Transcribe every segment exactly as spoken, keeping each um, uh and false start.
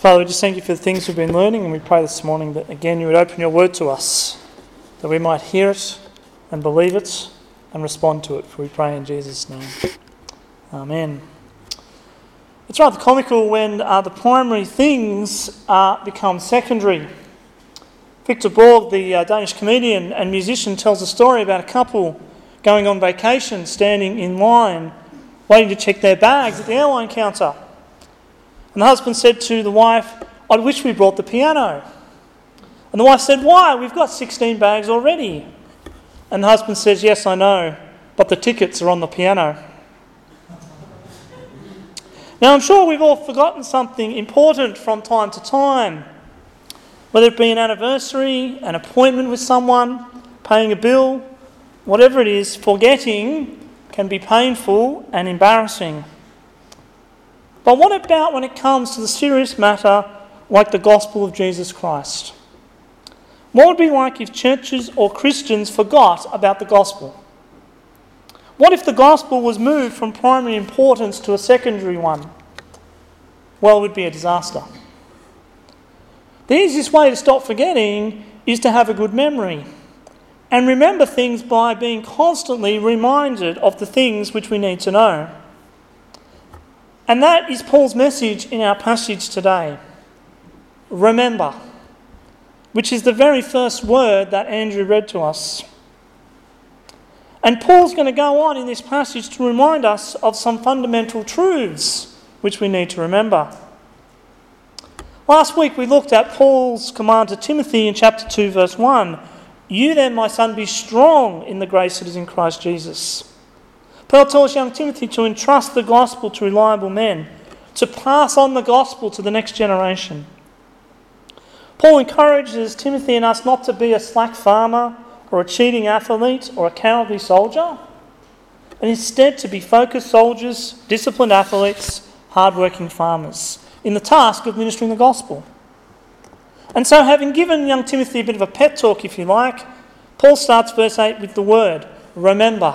Father, we just thank you for the things we've been learning, and we pray this morning that again you would open your word to us, that we might hear it and believe it and respond to it, for we pray in Jesus' name. Amen. It's rather comical when uh, the primary things uh, become secondary. Victor Borg, the uh, Danish comedian and musician, tells a story about a couple going on vacation, standing in line, waiting to check their bags at the airline counter. And the husband said to the wife, "I wish we brought the piano." And the wife said, "Why? We've got sixteen bags already." And the husband says, "Yes, I know, but the tickets are on the piano." Now, I'm sure we've all forgotten something important from time to time, whether it be an anniversary, an appointment with someone, paying a bill, whatever it is. Forgetting can be painful and embarrassing. But what about when it comes to the serious matter like the gospel of Jesus Christ? What would it be like if churches or Christians forgot about the gospel? What if the gospel was moved from primary importance to a secondary one? Well, it would be a disaster. The easiest way to stop forgetting is to have a good memory and remember things by being constantly reminded of the things which we need to know. And that is Paul's message in our passage today. Remember, which is the very first word that Andrew read to us. And Paul's going to go on in this passage to remind us of some fundamental truths which we need to remember. Last week we looked at Paul's command to Timothy in chapter two, verse one. "You then, my son, be strong in the grace that is in Christ Jesus." Paul tells young Timothy to entrust the gospel to reliable men, to pass on the gospel to the next generation. Paul encourages Timothy and us not to be a slack farmer or a cheating athlete or a cowardly soldier, and instead to be focused soldiers, disciplined athletes, hard-working farmers, in the task of ministering the gospel. And so, having given young Timothy a bit of a pep talk, if you like, Paul starts verse eight with the word, remember.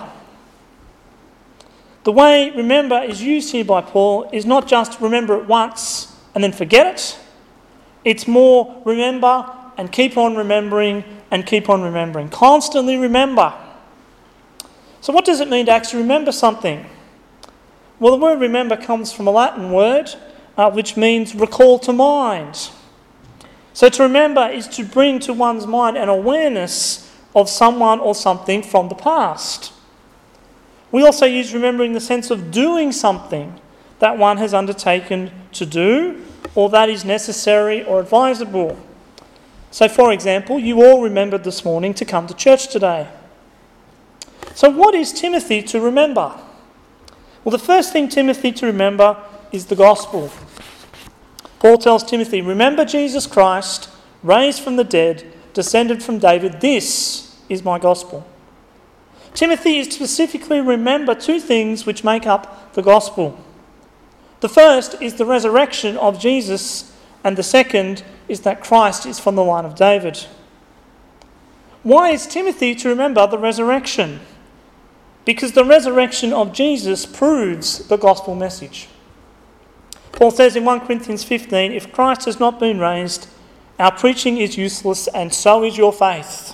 The way remember is used here by Paul is not just remember it once and then forget it. It's more remember and keep on remembering and keep on remembering. Constantly remember. So what does it mean to actually remember something? Well, the word remember comes from a Latin word uh, which means recall to mind. So to remember is to bring to one's mind an awareness of someone or something from the past. We also use remember in the sense of doing something that one has undertaken to do or that is necessary or advisable. So, for example, you all remembered this morning to come to church today. So what is Timothy to remember? Well, the first thing Timothy to remember is the gospel. Paul tells Timothy, remember Jesus Christ, raised from the dead, descended from David. This is my gospel. Timothy is to specifically remember two things which make up the gospel. The first is the resurrection of Jesus, and the second is that Christ is from the line of David. Why is Timothy to remember the resurrection? Because the resurrection of Jesus proves the gospel message. Paul says in First Corinthians fifteen, if Christ has not been raised, our preaching is useless, and so is your faith.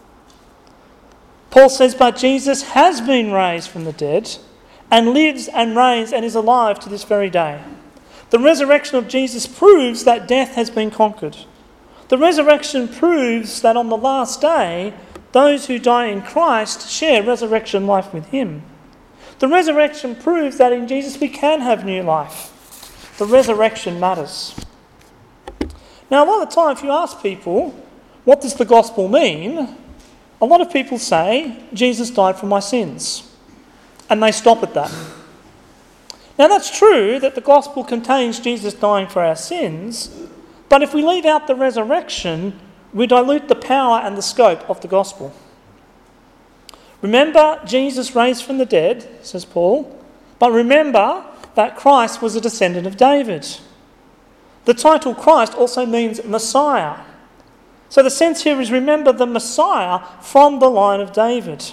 Paul says, but Jesus has been raised from the dead and lives and reigns and is alive to this very day. The resurrection of Jesus proves that death has been conquered. The resurrection proves that on the last day, those who die in Christ share resurrection life with him. The resurrection proves that in Jesus we can have new life. The resurrection matters. Now, a lot of the time, if you ask people, what does the gospel mean? A lot of people say, Jesus died for my sins. And they stop at that. Now, that's true that the gospel contains Jesus dying for our sins, but if we leave out the resurrection, we dilute the power and the scope of the gospel. Remember Jesus raised from the dead, says Paul, but remember that Christ was a descendant of David. The title Christ also means Messiah. So the sense here is remember the Messiah from the line of David.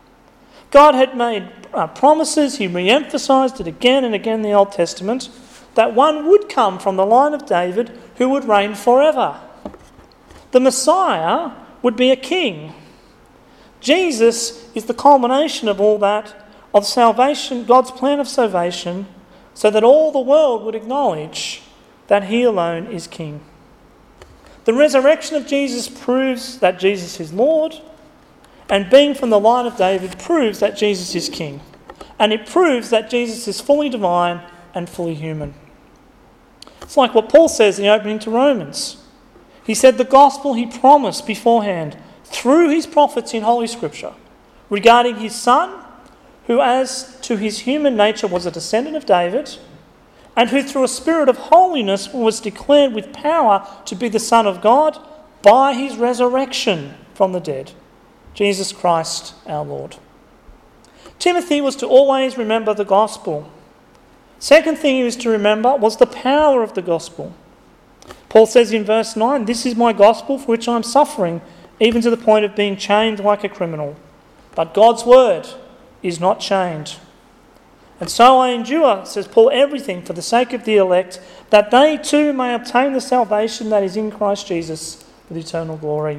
God had made uh, promises, he re-emphasised it again and again in the Old Testament, that one would come from the line of David who would reign forever. The Messiah would be a king. Jesus is the culmination of all that, of salvation, God's plan of salvation, so that all the world would acknowledge that he alone is king. The resurrection of Jesus proves that Jesus is Lord, and being from the line of David proves that Jesus is king. And it proves that Jesus is fully divine and fully human. It's like what Paul says in the opening to Romans. He said the gospel he promised beforehand through his prophets in Holy Scripture regarding his Son, who as to his human nature was a descendant of David, and who through a spirit of holiness was declared with power to be the Son of God by his resurrection from the dead, Jesus Christ our Lord. Timothy was to always remember the gospel. Second thing he was to remember was the power of the gospel. Paul says in verse nine, "This is my gospel for which I am suffering, even to the point of being chained like a criminal. But God's word is not chained. And so I endure," says Paul, "everything for the sake of the elect, that they too may obtain the salvation that is in Christ Jesus with eternal glory.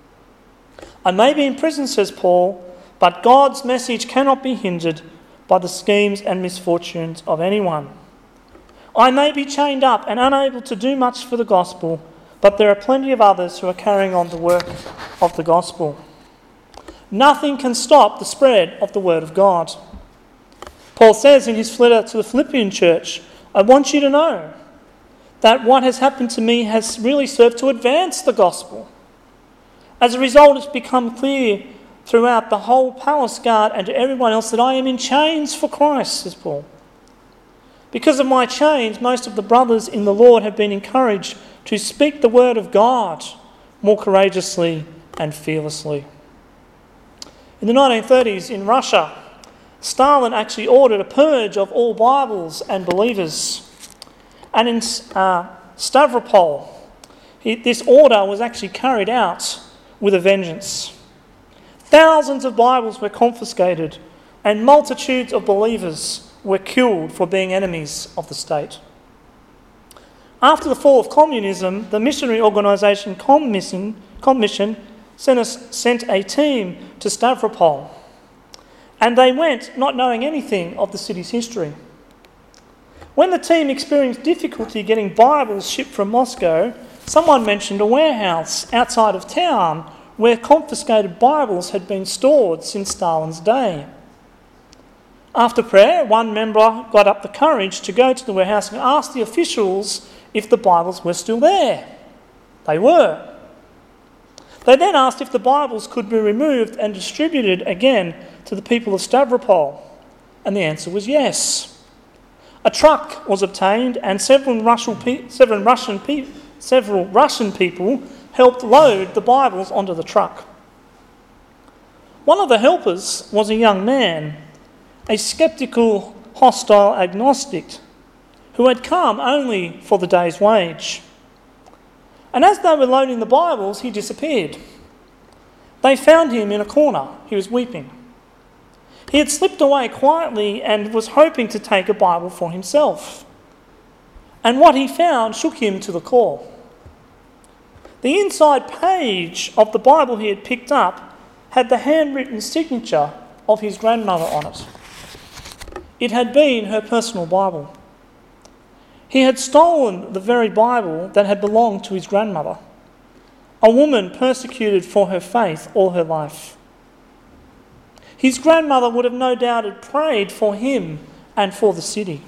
I may be in prison," says Paul, "but God's message cannot be hindered by the schemes and misfortunes of anyone. I may be chained up and unable to do much for the gospel, but there are plenty of others who are carrying on the work of the gospel. Nothing can stop the spread of the word of God." Paul says in his letter to the Philippian church, "I want you to know that what has happened to me has really served to advance the gospel. As a result, it's become clear throughout the whole palace guard and to everyone else that I am in chains for Christ," says Paul. "Because of my chains, most of the brothers in the Lord have been encouraged to speak the word of God more courageously and fearlessly." In the nineteen thirties in Russia, Stalin actually ordered a purge of all Bibles and believers. And in uh, Stavropol, he, this order was actually carried out with a vengeance. Thousands of Bibles were confiscated and multitudes of believers were killed for being enemies of the state. After the fall of communism, the missionary organisation Commission, Commission sent, a, sent a team to Stavropol. And they went not knowing anything of the city's history. When the team experienced difficulty getting Bibles shipped from Moscow, someone mentioned a warehouse outside of town where confiscated Bibles had been stored since Stalin's day. After prayer, one member got up the courage to go to the warehouse and ask the officials if the Bibles were still there. They were. They then asked if the Bibles could be removed and distributed again to the people of Stavropol, and the answer was yes. A truck was obtained, and several Russian, pe- several Russian, pe- several Russian people helped load the Bibles onto the truck. One of the helpers was a young man, a sceptical, hostile agnostic, who had come only for the day's wage. And as they were loading the Bibles, he disappeared. They found him in a corner. He was weeping. He had slipped away quietly and was hoping to take a Bible for himself. And what he found shook him to the core. The inside page of the Bible he had picked up had the handwritten signature of his grandmother on it. It had been her personal Bible. He had stolen the very Bible that had belonged to his grandmother, a woman persecuted for her faith all her life. His grandmother would have no doubt had prayed for him and for the city.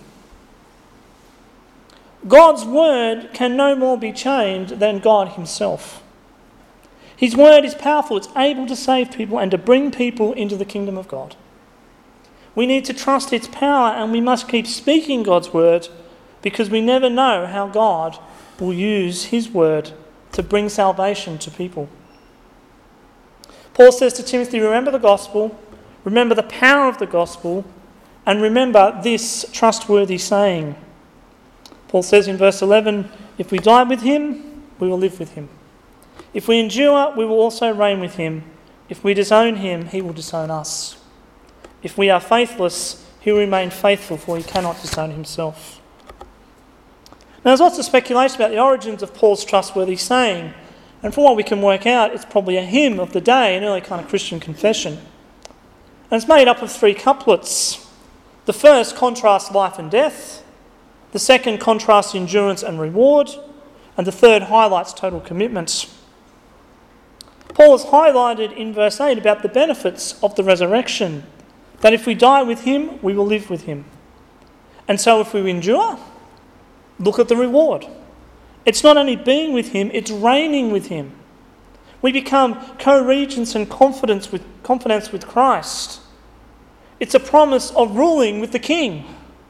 God's word can no more be chained than God himself. His word is powerful. It's able to save people and to bring people into the kingdom of God. We need to trust its power, and we must keep speaking God's word, because we never know how God will use his word to bring salvation to people. Paul says to Timothy, remember the gospel, remember the power of the gospel, and remember this trustworthy saying. Paul says in verse eleven, if we die with him, we will live with him. If we endure, we will also reign with him. If we disown him, he will disown us. If we are faithless, he will remain faithful, for he cannot disown himself. Now, there's lots of speculation about the origins of Paul's trustworthy saying, and from what we can work out, it's probably a hymn of the day, an early kind of Christian confession. And it's made up of three couplets. The first contrasts life and death, the second contrasts endurance and reward, and the third highlights total commitment. Paul has highlighted in verse eight about the benefits of the resurrection, that if we die with him, we will live with him. And so if we endure, look at the reward. It's not only being with him, it's reigning with him. We become co-regents and confidence with, confidence with Christ. It's a promise of ruling with the King.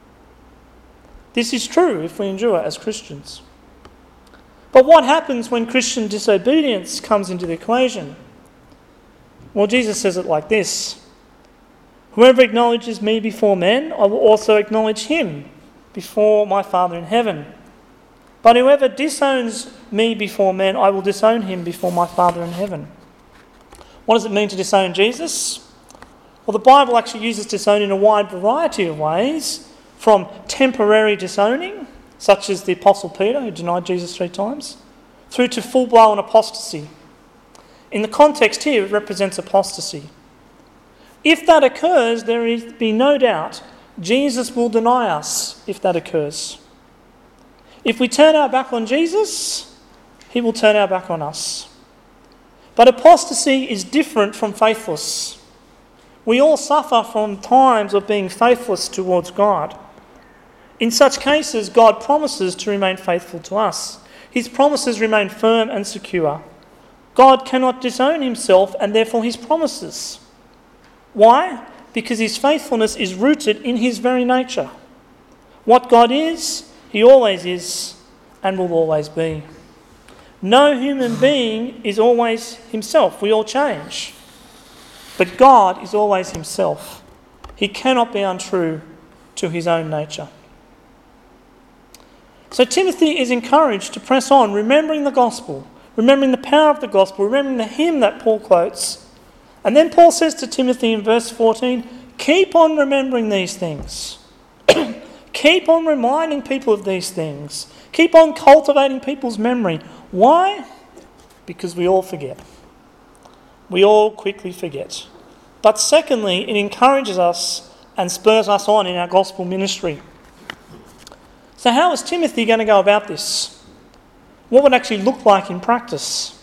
This is true if we endure as Christians. But what happens when Christian disobedience comes into the equation? Well, Jesus says it like this: whoever acknowledges me before men, I will also acknowledge him before my Father in heaven. But whoever disowns me before men, I will disown him before my Father in heaven. What does it mean to disown Jesus? Well, the Bible actually uses disown in a wide variety of ways, from temporary disowning, such as the Apostle Peter, who denied Jesus three times, through to full-blown apostasy. In the context here, it represents apostasy. If that occurs, there is be no doubt Jesus will deny us if that occurs. If we turn our back on Jesus, he will turn our back on us. But apostasy is different from faithless. We all suffer from times of being faithless towards God. In such cases, God promises to remain faithful to us. His promises remain firm and secure. God cannot disown himself and therefore his promises. Why? Because his faithfulness is rooted in his very nature. What God is, he always is and will always be. No human being is always himself. We all change. But God is always himself. He cannot be untrue to his own nature. So Timothy is encouraged to press on, remembering the gospel, remembering the power of the gospel, remembering the hymn that Paul quotes. And then Paul says to Timothy in verse fourteen, keep on remembering these things. Keep on reminding people of these things. Keep on cultivating people's memory. Why? Because we all forget. We all quickly forget. But secondly, it encourages us and spurs us on in our gospel ministry. So how is Timothy going to go about this? What would it actually look like in practice?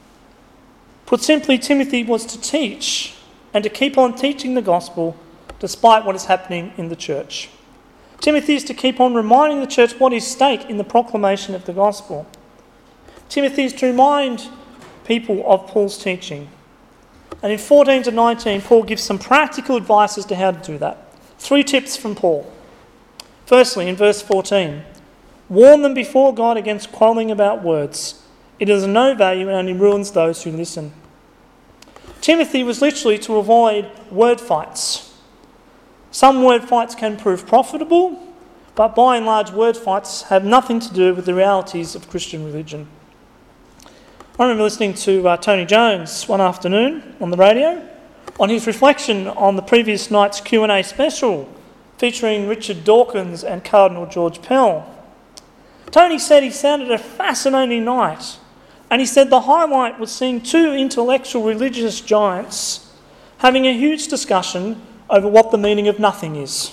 Put simply, Timothy was to teach and to keep on teaching the gospel despite what is happening in the church. Timothy is to keep on reminding the church what is at stake in the proclamation of the gospel. Timothy is to remind people of Paul's teaching. And in fourteen to nineteen, Paul gives some practical advice as to how to do that. Three tips from Paul. Firstly, in verse fourteen, warn them before God against quarrelling about words. It is of no value and only ruins those who listen. Timothy was literally to avoid word fights. Some word fights can prove profitable, but by and large word fights have nothing to do with the realities of Christian religion. I remember listening to uh, Tony Jones one afternoon on the radio on his reflection on the previous night's Q and A special featuring Richard Dawkins and Cardinal George Pell. Tony said he found it a fascinating night, and he said the highlight was seeing two intellectual religious giants having a huge discussion over what the meaning of nothing is.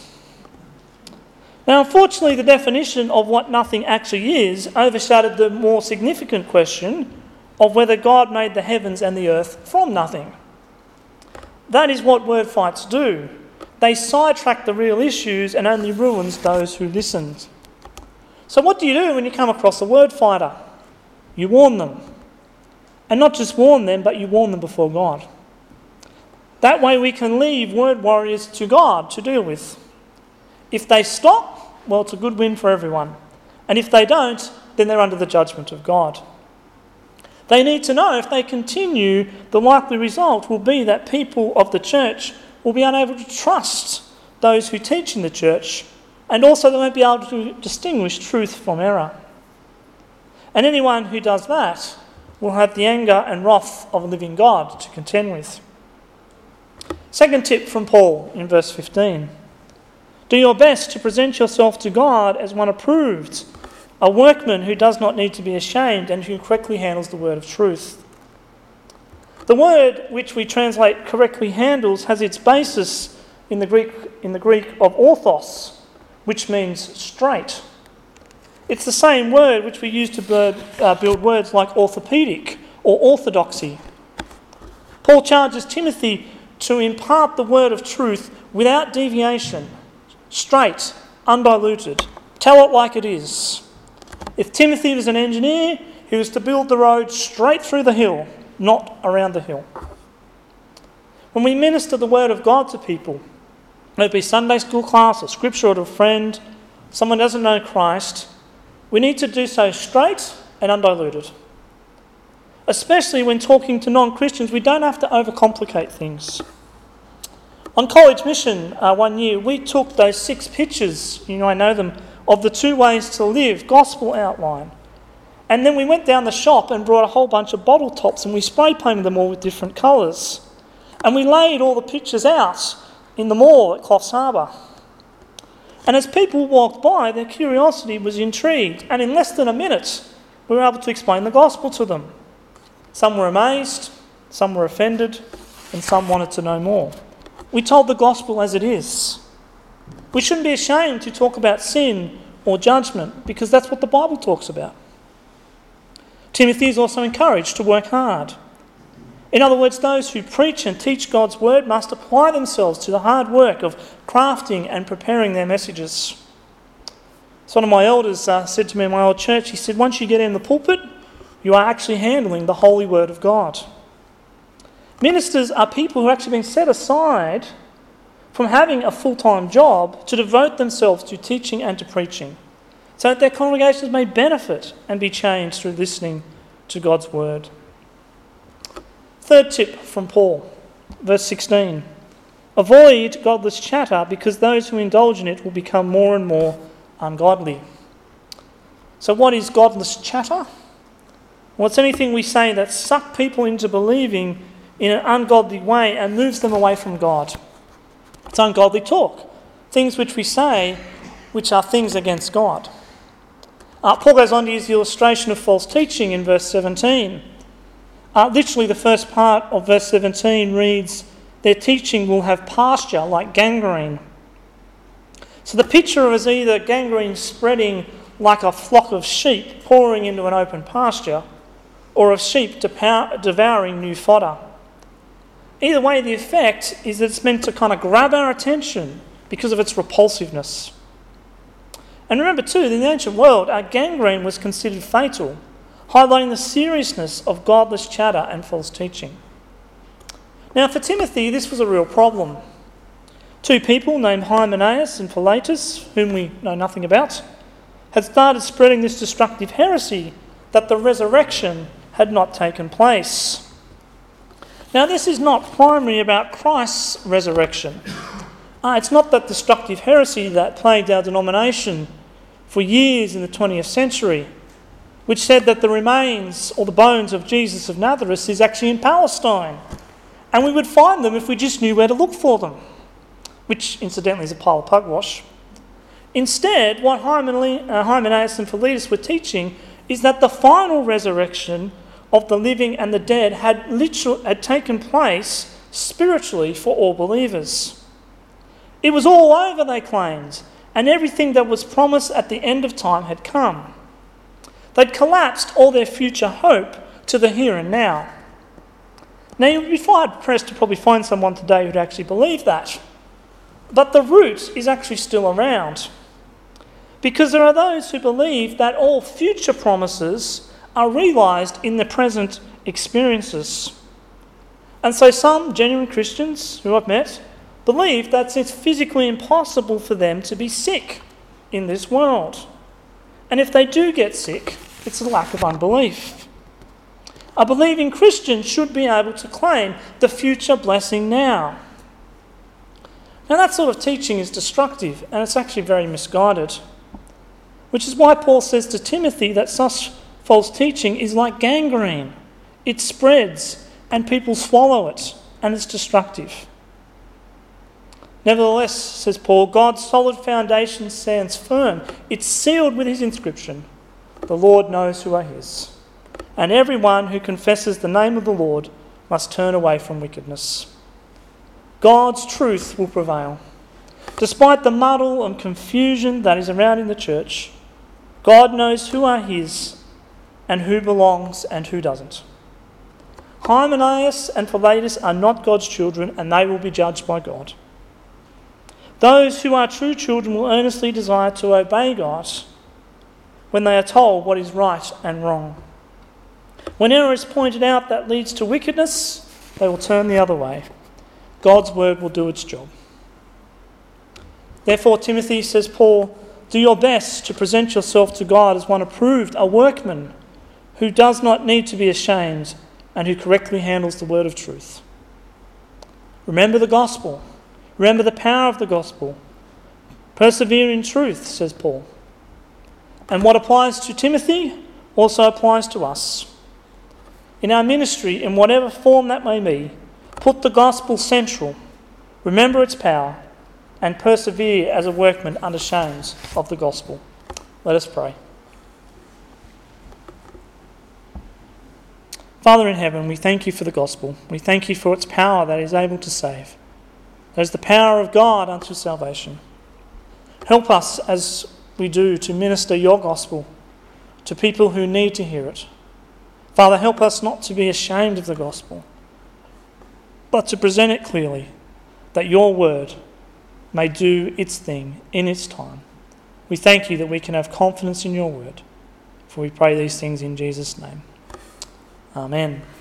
Now, unfortunately, the definition of what nothing actually is overshadowed the more significant question of whether God made the heavens and the earth from nothing. That is what word fights do. They sidetrack the real issues and only ruins those who listened. So what do you do when you come across a word fighter? You warn them. And not just warn them, but you warn them before God. That way we can leave word warriors to God to deal with. If they stop, well, it's a good win for everyone. And if they don't, then they're under the judgment of God. They need to know if they continue, the likely result will be that people of the church will be unable to trust those who teach in the church, and also they won't be able to distinguish truth from error. And anyone who does that will have the anger and wrath of a living God to contend with. Second tip from Paul in verse fifteen. Do your best to present yourself to God as one approved, a workman who does not need to be ashamed and who correctly handles the word of truth. The word which we translate correctly handles has its basis in the Greek, in the Greek of orthos, which means straight. It's the same word which we use to build, uh, build words like orthopedic or orthodoxy. Paul charges Timothy to impart the word of truth without deviation, straight, undiluted. Tell it like it is. If Timothy was an engineer, he was to build the road straight through the hill, not around the hill. When we minister the word of God to people, whether it be Sunday school class or scripture or to a friend, someone doesn't know Christ, we need to do so straight and undiluted. Especially when talking to non-Christians, we don't have to overcomplicate things. On college mission uh, one year, we took those six pictures, you know, I know them, of the two ways to live, gospel outline. And then we went down the shop and brought a whole bunch of bottle tops and we spray painted them all with different colours. And we laid all the pictures out in the mall at Coffs Harbour. And as people walked by, their curiosity was intrigued. And in less than a minute, we were able to explain the gospel to them. Some were amazed, some were offended, and some wanted to know more. We told the gospel as it is. We shouldn't be ashamed to talk about sin or judgment because that's what the Bible talks about. Timothy is also encouraged to work hard. In other words, those who preach and teach God's word must apply themselves to the hard work of crafting and preparing their messages. So one of my elders uh, said to me in my old church, he said, once you get in the pulpit, you are actually handling the holy word of God. Ministers are people who are actually being set aside from having a full-time job to devote themselves to teaching and to preaching, so that their congregations may benefit and be changed through listening to God's word. Third tip from Paul, verse sixteen. Avoid godless chatter because those who indulge in it will become more and more ungodly. So what is godless chatter? Well, it's anything we say that sucks people into believing in an ungodly way and moves them away from God. It's ungodly talk. Things which we say which are things against God. Uh, Paul goes on to use the illustration of false teaching in verse seventeen. Uh, literally the first part of verse seventeen reads, their teaching will have pasture like gangrene. So the picture is either gangrene spreading like a flock of sheep pouring into an open pasture, or of sheep devouring new fodder. Either way, the effect is that it's meant to kind of grab our attention because of its repulsiveness. And remember too, in the ancient world, our gangrene was considered fatal, highlighting the seriousness of godless chatter and false teaching. Now for Timothy, this was a real problem. Two people named Hymenaeus and Philetus, whom we know nothing about, had started spreading this destructive heresy that the resurrection had not taken place. Now this is not primarily about Christ's resurrection. Uh, it's not that destructive heresy that plagued our denomination for years in the twentieth century, which said that the remains or the bones of Jesus of Nazareth is actually in Palestine, and we would find them if we just knew where to look for them, which incidentally is a pile of pugwash. Instead, what Hymenaeus and Philetus were teaching is that the final resurrection of the living and the dead had literally had taken place spiritually for all believers. It was all over, they claimed, and everything that was promised at the end of time had come. They'd collapsed all their future hope to the here and now. Now, you'd be hard pressed to probably find someone today who'd actually believe that. But the root is actually still around. Because there are those who believe that all future promises are realised in the present experiences. And so some genuine Christians who I've met believe that it's physically impossible for them to be sick in this world. And if they do get sick, it's a lack of unbelief. A believing Christian should be able to claim the future blessing now. Now that sort of teaching is destructive and it's actually very misguided, which is why Paul says to Timothy that such false teaching is like gangrene. It spreads and people swallow it and it's destructive. Nevertheless, says Paul, God's solid foundation stands firm. It's sealed with his inscription, The Lord knows who are his. And everyone who confesses the name of the Lord must turn away from wickedness. God's truth will prevail. Despite the muddle and confusion that is around in the church, God knows who are his and who belongs and who doesn't. Hymenaeus and Philetus are not God's children, and they will be judged by God. Those who are true children will earnestly desire to obey God when they are told what is right and wrong. When error is pointed out that leads to wickedness, they will turn the other way. God's word will do its job. Therefore, Timothy, says Paul, do your best to present yourself to God as one approved, a workman who does not need to be ashamed and who correctly handles the word of truth. Remember the gospel. Remember the power of the gospel. Persevere in truth, says Paul. And what applies to Timothy also applies to us. In our ministry, in whatever form that may be, put the gospel central, remember its power, and persevere as a workman unashamed of the gospel. Let us pray. Father in heaven, we thank you for the gospel. We thank you for its power that is able to save. That is the power of God unto salvation. Help us as we do to minister your gospel to people who need to hear it. Father, help us not to be ashamed of the gospel, but to present it clearly, that your word may do its thing in its time. We thank you that we can have confidence in your word, for we pray these things in Jesus' name. Amen.